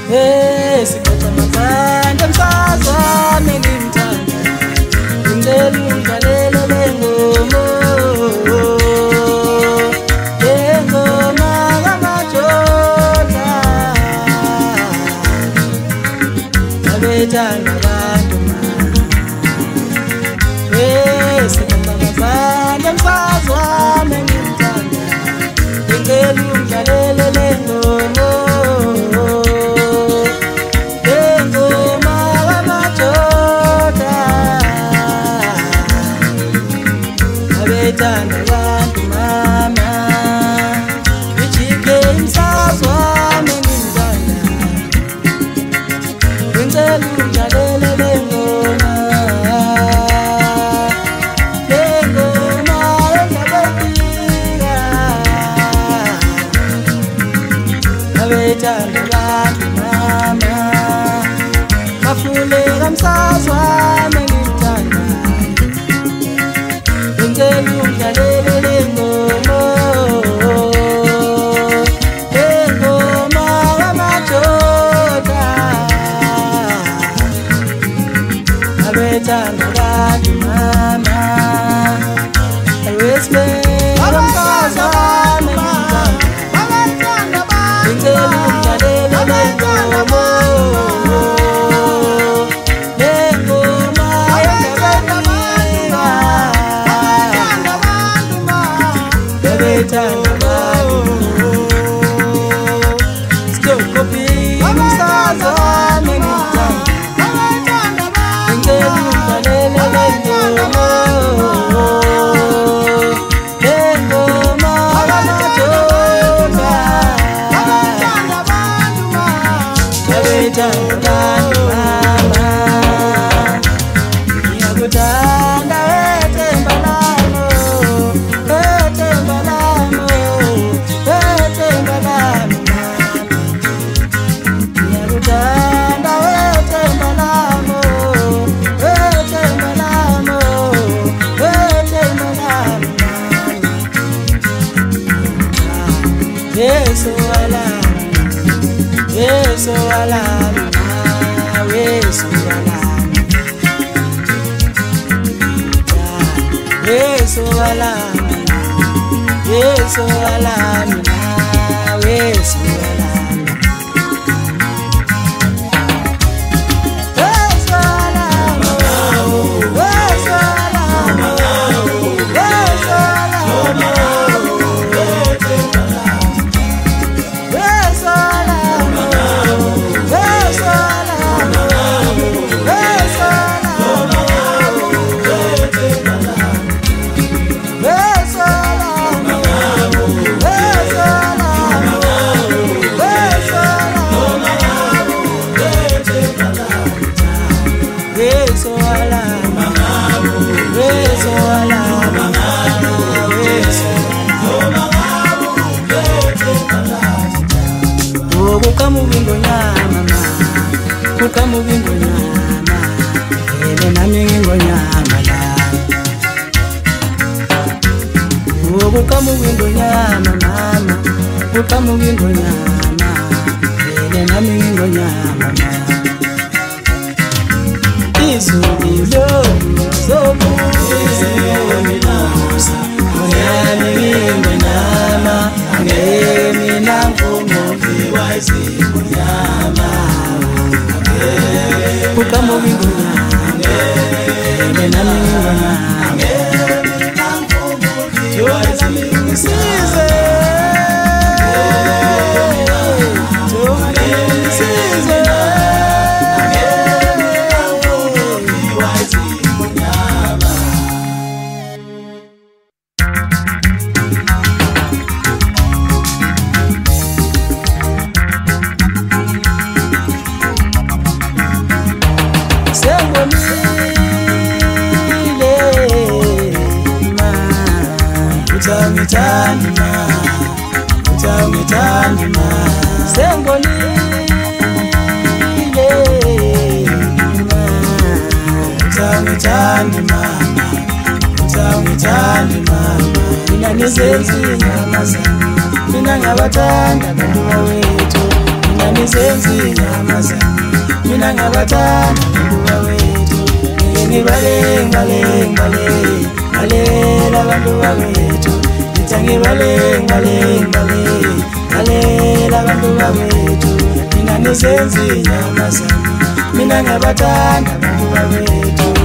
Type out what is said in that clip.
Sikota mafanda msazame ngimthanda Ngicela ungidlalele le ngoma Le ngoma kaMajola Abethanda abantu sikota mafanda msazame ngimthanda Ngicela ungidlalele le ngoma Tanda bantu mama Ijike imsazwa mengimthanda Ngicela ungidlalele le ngoma Le ngoma engabefika Abethanda bantu mama Bafuleka msazwa mengimthanda Ngicela ungidlalele le ngoma Le ngoma kaMajola Abethanda abantu mama Awesibeka msazame ngimthanda Ngicela ungidlalele le ngoma Le ngoma engabefika Abethanda abantu Sikopi msazame ngimthanda Ngicela ungidlalele le ngoma Le ngoma kaMajola Abethanda abantu mama Ngiyakuthanda wethemba lami Wethemba lami Wethemba lami Ngiyakuthanda wethemba lami Wethemba lami Wethemba lami Yesu alami Yesu alami Yesu alami Yesu alami Yesu alami Yesu alami Yesu alami Yesu alami Yesu alami Ukamuvingo nyama ukamuvingo nyama ele nami ngingo nyama la ukamuvingo nyama mama ukamuvingo nyama ele nami ngingo nyama izulilo zobuzimusa nyami ngingo nyama ngemi nangumo Zimunyama ukamuvingo nyama ele nami ngingo nyama size Utangitandima sengolile utangitandima mina nizenzi nyama mina ngabathanda abantu bawethu mina nizenzi nyama zami mina ngabathanda abantu bawethu ngibale ngibale ngibale alela abantu bawethu ngibale ngibale ngibale alela abantu bawethu mina nizenzi nyama zami mina ngabathanda abantu bawethu